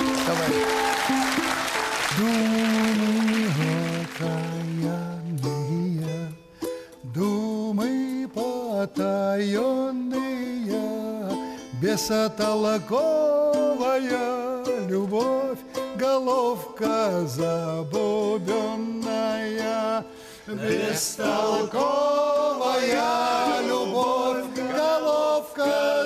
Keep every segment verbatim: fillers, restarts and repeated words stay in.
Давай. Думы потаенные, бестолковая любовь, головка забубенная. Бестолковая любовь, головка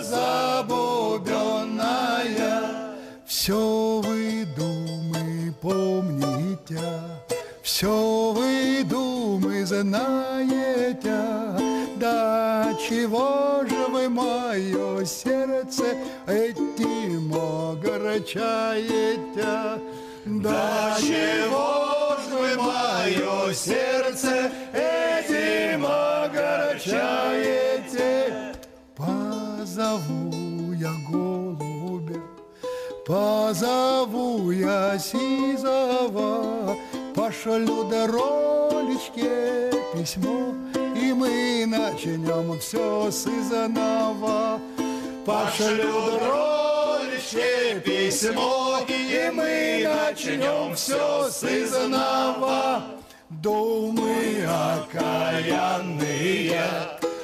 забубенная. Все вы думы помните, все вы думы знаете, да чего же вы мое сердце этим огорчаете? Да чего же вы мое сердце этим огорчаете? Позову я голубя, позову я сизого, пошлю доролечке письмо, и мы начнем все с изного. Пошлю доролечке письмо, и мы начнем все с изного. Думы окаянные,